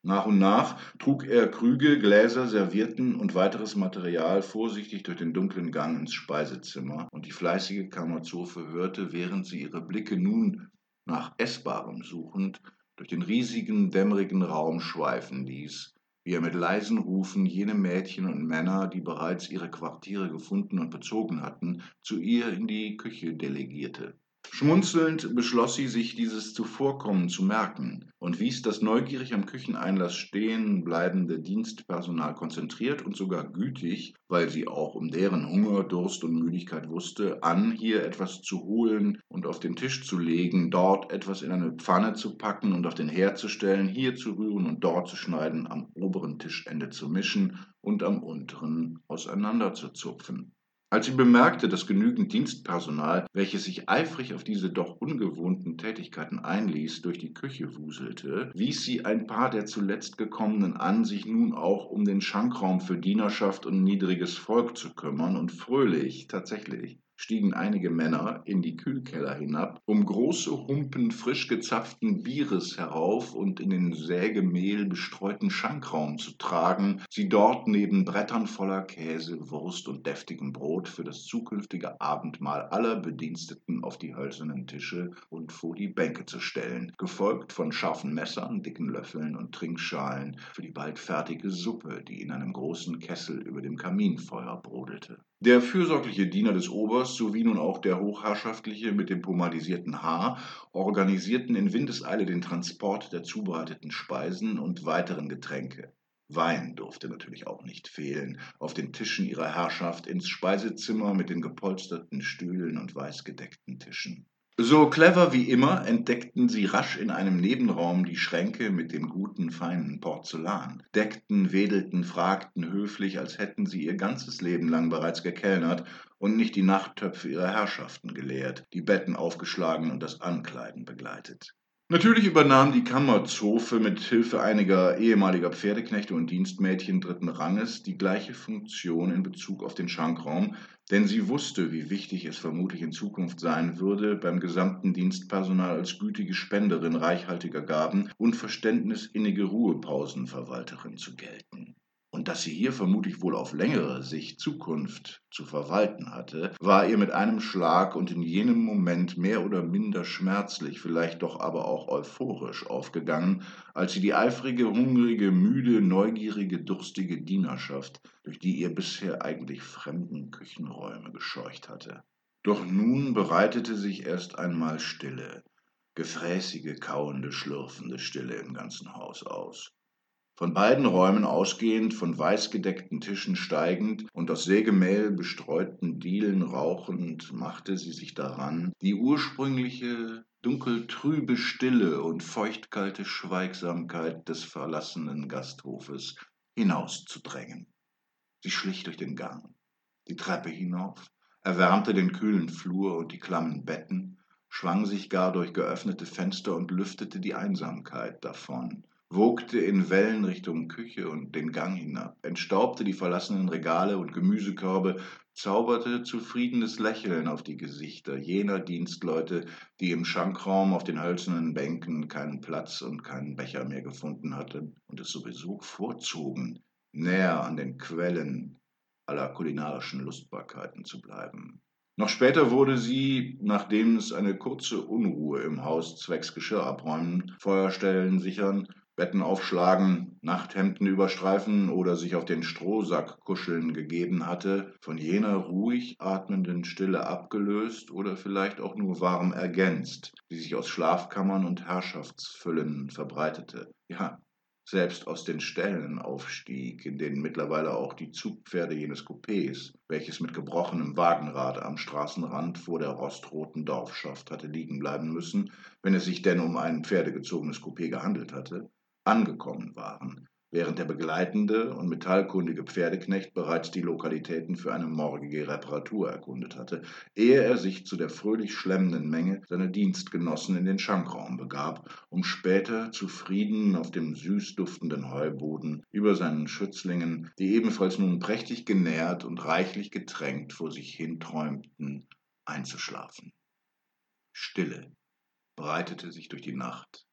Nach und nach trug er Krüge, Gläser, Servietten und weiteres Material vorsichtig durch den dunklen Gang ins Speisezimmer, und die fleißige Kammerzofe hörte, während sie ihre Blicke nun nach Essbarem suchend durch den riesigen, dämmerigen Raum schweifen ließ, wie er mit leisen Rufen jene Mädchen und Männer, die bereits ihre Quartiere gefunden und bezogen hatten, zu ihr in die Küche delegierte. Schmunzelnd beschloss sie, sich dieses Zuvorkommen zu merken, und wies das neugierig am Kücheneinlaß stehen bleibende Dienstpersonal konzentriert und sogar gütig, weil sie auch um deren Hunger, Durst und Müdigkeit wusste, an, hier etwas zu holen und auf den Tisch zu legen, dort etwas in eine Pfanne zu packen und auf den Herd zu stellen, hier zu rühren und dort zu schneiden, am oberen Tischende zu mischen und am unteren auseinanderzuzupfen. Als sie bemerkte, dass genügend Dienstpersonal, welches sich eifrig auf diese doch ungewohnten Tätigkeiten einließ, durch die Küche wuselte, wies sie ein paar der zuletzt Gekommenen an, sich nun auch um den Schankraum für Dienerschaft und niedriges Volk zu kümmern, und fröhlich, tatsächlich, stiegen einige Männer in die Kühlkeller hinab, um große Humpen frisch gezapften Bieres herauf und in den Sägemehl bestreuten Schankraum zu tragen, sie dort neben Brettern voller Käse, Wurst und deftigem Brot für das zukünftige Abendmahl aller Bediensteten auf die hölzernen Tische und vor die Bänke zu stellen, gefolgt von scharfen Messern, dicken Löffeln und Trinkschalen für die bald fertige Suppe, die in einem großen Kessel über dem Kaminfeuer brodelte. Der fürsorgliche Diener des Oberst sowie nun auch der hochherrschaftliche mit dem pomadisierten Haar organisierten in Windeseile den Transport der zubereiteten Speisen und weiteren Getränke. Wein durfte natürlich auch nicht fehlen, auf den Tischen ihrer Herrschaft, ins Speisezimmer mit den gepolsterten Stühlen und weißgedeckten Tischen. So clever wie immer entdeckten sie rasch in einem Nebenraum die Schränke mit dem guten, feinen Porzellan, deckten, wedelten, fragten höflich, als hätten sie ihr ganzes Leben lang bereits gekellnert und nicht die Nachttöpfe ihrer Herrschaften geleert, die Betten aufgeschlagen und das Ankleiden begleitet. Natürlich übernahm die Kammerzofe mit Hilfe einiger ehemaliger Pferdeknechte und Dienstmädchen dritten Ranges die gleiche Funktion in Bezug auf den Schankraum, denn sie wusste, wie wichtig es vermutlich in Zukunft sein würde, beim gesamten Dienstpersonal als gütige Spenderin reichhaltiger Gaben und verständnisinnige Ruhepausenverwalterin zu gelten. Und dass sie hier vermutlich wohl auf längere Sicht Zukunft zu verwalten hatte, war ihr mit einem Schlag und in jenem Moment mehr oder minder schmerzlich, vielleicht doch aber auch euphorisch aufgegangen, als sie die eifrige, hungrige, müde, neugierige, durstige Dienerschaft durch die ihr bisher eigentlich fremden Küchenräume gescheucht hatte. Doch nun bereitete sich erst einmal Stille, gefräßige, kauende, schlürfende Stille im ganzen Haus aus. Von beiden Räumen ausgehend, von weißgedeckten Tischen steigend und aus Sägemehl bestreuten Dielen rauchend, machte sie sich daran, die ursprüngliche, dunkeltrübe Stille und feuchtkalte Schweigsamkeit des verlassenen Gasthofes hinauszudrängen. Sie schlich durch den Gang, die Treppe hinauf, erwärmte den kühlen Flur und die klammen Betten, schwang sich gar durch geöffnete Fenster und lüftete die Einsamkeit davon, wogte in Wellen Richtung Küche und den Gang hinab, entstaubte die verlassenen Regale und Gemüsekörbe, zauberte zufriedenes Lächeln auf die Gesichter jener Dienstleute, die im Schankraum auf den hölzernen Bänken keinen Platz und keinen Becher mehr gefunden hatten und es sowieso vorzogen, näher an den Quellen aller kulinarischen Lustbarkeiten zu bleiben. Noch später wurde sie, nachdem es eine kurze Unruhe im Haus zwecks Geschirr abräumen, Feuerstellen sichern, Betten aufschlagen, Nachthemden überstreifen oder sich auf den Strohsack kuscheln gegeben hatte, von jener ruhig atmenden Stille abgelöst oder vielleicht auch nur warm ergänzt, die sich aus Schlafkammern und Herrschaftsfüllen verbreitete. Ja, selbst aus den Ställen aufstieg, in denen mittlerweile auch die Zugpferde jenes Coupés, welches mit gebrochenem Wagenrad am Straßenrand vor der rostroten Dorfschaft hatte liegen bleiben müssen, wenn es sich denn um ein pferdegezogenes Coupé gehandelt hatte, angekommen waren, während der begleitende und metallkundige Pferdeknecht bereits die Lokalitäten für eine morgige Reparatur erkundet hatte, ehe er sich zu der fröhlich schlemmenden Menge seiner Dienstgenossen in den Schankraum begab, um später zufrieden auf dem süß duftenden Heuboden über seinen Schützlingen, die ebenfalls nun prächtig genährt und reichlich getränkt vor sich hinträumten, einzuschlafen. Stille breitete sich durch die Nacht,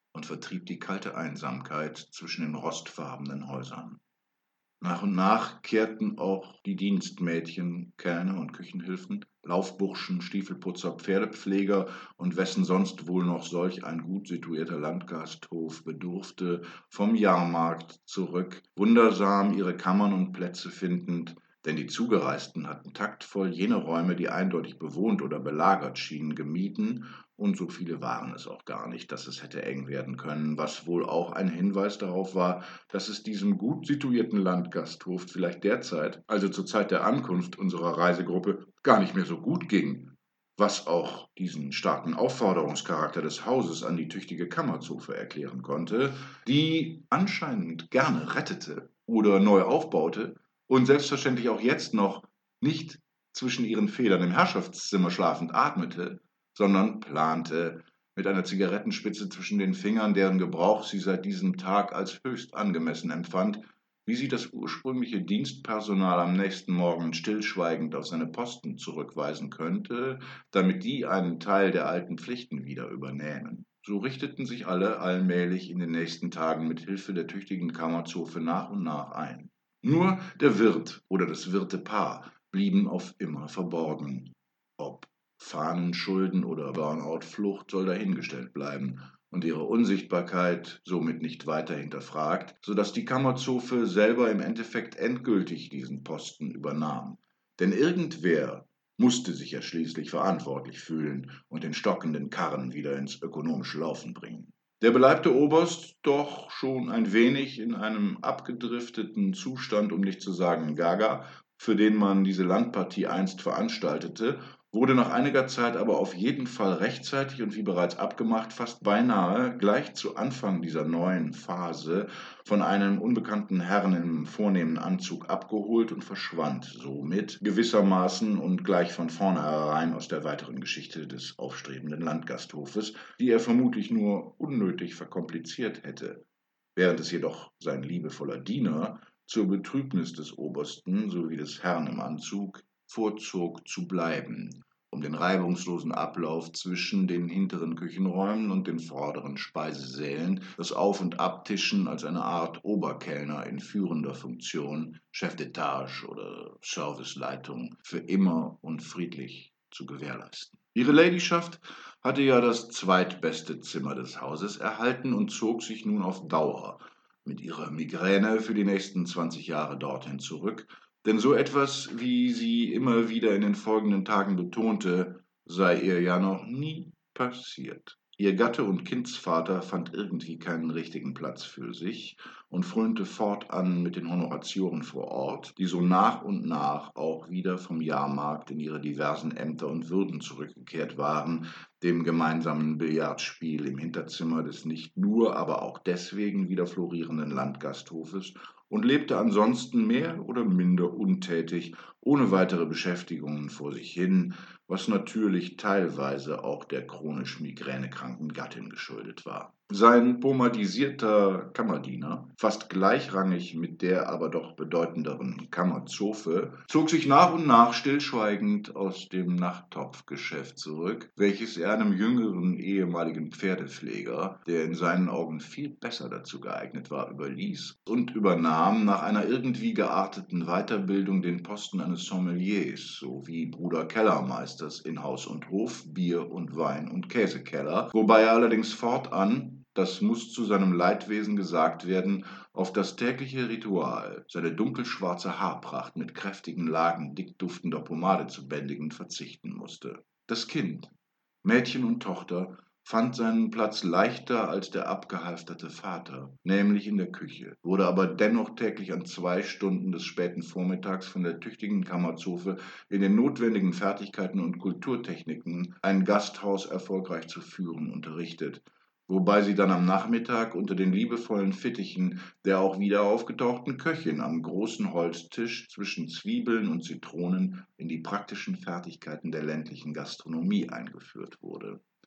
und vertrieb die kalte Einsamkeit zwischen den rostfarbenen Häusern. Nach und nach kehrten auch die Dienstmädchen, Kellner und Küchenhilfen, Laufburschen, Stiefelputzer, Pferdepfleger und wessen sonst wohl noch solch ein gut situierter Landgasthof bedurfte, vom Jahrmarkt zurück, wundersam ihre Kammern und Plätze findend, denn die Zugereisten hatten taktvoll jene Räume, die eindeutig bewohnt oder belagert schienen, gemieden, und so viele waren es auch gar nicht, dass es hätte eng werden können, was wohl auch ein Hinweis darauf war, dass es diesem gut situierten Landgasthof vielleicht derzeit, also zur Zeit der Ankunft unserer Reisegruppe, gar nicht mehr so gut ging, was auch diesen starken Aufforderungscharakter des Hauses an die tüchtige Kammerzofe erklären konnte, die anscheinend gerne rettete oder neu aufbaute und selbstverständlich auch jetzt noch nicht zwischen ihren Federn im Herrschaftszimmer schlafend atmete, sondern plante, mit einer Zigarettenspitze zwischen den Fingern, deren Gebrauch sie seit diesem Tag als höchst angemessen empfand, wie sie das ursprüngliche Dienstpersonal am nächsten Morgen stillschweigend auf seine Posten zurückweisen könnte, damit die einen Teil der alten Pflichten wieder übernähmen. So richteten sich alle allmählich in den nächsten Tagen mit Hilfe der tüchtigen Kammerzofe nach und nach ein. Nur der Wirt oder das Wirtepaar blieben auf immer verborgen. Ob Fahnenschulden oder Burnout-Flucht soll dahingestellt bleiben und ihre Unsichtbarkeit somit nicht weiter hinterfragt, sodass die Kammerzofe selber im Endeffekt endgültig diesen Posten übernahm. Denn irgendwer musste sich ja schließlich verantwortlich fühlen und den stockenden Karren wieder ins ökonomische Laufen bringen. Der beleibte Oberst, doch schon ein wenig in einem abgedrifteten Zustand, um nicht zu sagen gaga, für den man diese Landpartie einst veranstaltete, wurde nach einiger Zeit aber auf jeden Fall rechtzeitig und wie bereits abgemacht, fast beinahe gleich zu Anfang dieser neuen Phase von einem unbekannten Herrn im vornehmen Anzug abgeholt und verschwand somit gewissermaßen und gleich von vornherein aus der weiteren Geschichte des aufstrebenden Landgasthofes, die er vermutlich nur unnötig verkompliziert hätte, während es jedoch sein liebevoller Diener zur Betrübnis des Obersten sowie des Herrn im Anzug vorzog zu bleiben, um den reibungslosen Ablauf zwischen den hinteren Küchenräumen und den vorderen Speisesälen, das Auf- und Abtischen als eine Art Oberkellner in führender Funktion, Chef d'Etage oder Serviceleitung, für immer und friedlich zu gewährleisten. Ihre Ladyschaft hatte ja das zweitbeste Zimmer des Hauses erhalten und zog sich nun auf Dauer mit ihrer Migräne für die nächsten 20 Jahre dorthin zurück, denn so etwas, wie sie immer wieder in den folgenden Tagen betonte, sei ihr ja noch nie passiert. Ihr Gatte und Kindsvater fand irgendwie keinen richtigen Platz für sich und frönte fortan mit den Honoratioren vor Ort, die so nach und nach auch wieder vom Jahrmarkt in ihre diversen Ämter und Würden zurückgekehrt waren, dem gemeinsamen Billardspiel im Hinterzimmer des nicht nur, aber auch deswegen wieder florierenden Landgasthofes und lebte ansonsten mehr oder minder untätig, ohne weitere Beschäftigungen vor sich hin, was natürlich teilweise auch der chronisch migränekranken Gattin geschuldet war. Sein pomadisierter Kammerdiener, fast gleichrangig mit der aber doch bedeutenderen Kammerzofe, zog sich nach und nach stillschweigend aus dem Nachttopfgeschäft zurück, welches er einem jüngeren ehemaligen Pferdepfleger, der in seinen Augen viel besser dazu geeignet war, überließ und übernahm nach einer irgendwie gearteten Weiterbildung den Posten eines Sommeliers sowie Bruder Kellermeisters in Haus und Hof, Bier und Wein und Käsekeller, wobei er allerdings fortan, das muss zu seinem Leidwesen gesagt werden, auf das tägliche Ritual, seine dunkelschwarze Haarpracht mit kräftigen Lagen dick duftender Pomade zu bändigen, verzichten musste. Das Kind, Mädchen und Tochter, fand seinen Platz leichter als der abgehalfterte Vater, nämlich in der Küche, wurde aber dennoch täglich an 2 Stunden des späten Vormittags von der tüchtigen Kammerzofe in den notwendigen Fertigkeiten und Kulturtechniken, ein Gasthaus erfolgreich zu führen, unterrichtet, wobei sie dann am Nachmittag unter den liebevollen Fittichen der auch wieder aufgetauchten Köchin am großen Holztisch zwischen Zwiebeln und Zitronen in die praktischen Fertigkeiten der ländlichen Gastronomie eingeführt wurde.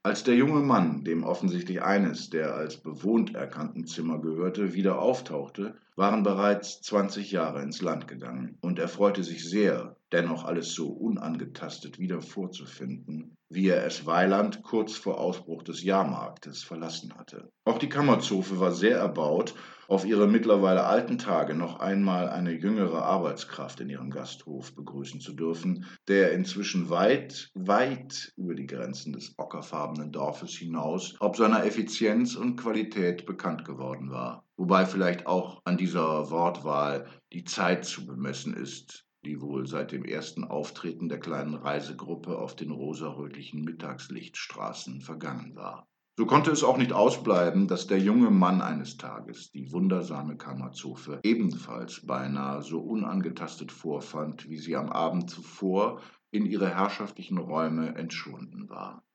Als der junge Mann, dem offensichtlich eines der als bewohnt erkannten Zimmer gehörte, wieder auftauchte, waren bereits 20 Jahre ins Land gegangen, und er freute sich sehr, dennoch alles so unangetastet wieder vorzufinden, wie er es Weiland kurz vor Ausbruch des Jahrmarktes verlassen hatte. Auch die Kammerzofe war sehr erbaut, auf ihre mittlerweile alten Tage noch einmal eine jüngere Arbeitskraft in ihrem Gasthof begrüßen zu dürfen, der inzwischen weit, weit über die Grenzen des ockerfarbenen Dorfes hinaus ob seiner Effizienz und Qualität bekannt geworden war. Wobei vielleicht auch an dieser Wortwahl die Zeit zu bemessen ist, die wohl seit dem ersten Auftreten der kleinen Reisegruppe auf den rosarötlichen Mittagslichtstraßen vergangen war. So konnte es auch nicht ausbleiben, dass der junge Mann eines Tages die wundersame Kammerzofe ebenfalls beinahe so unangetastet vorfand, wie sie am Abend zuvor in ihre herrschaftlichen Räume entschunden war.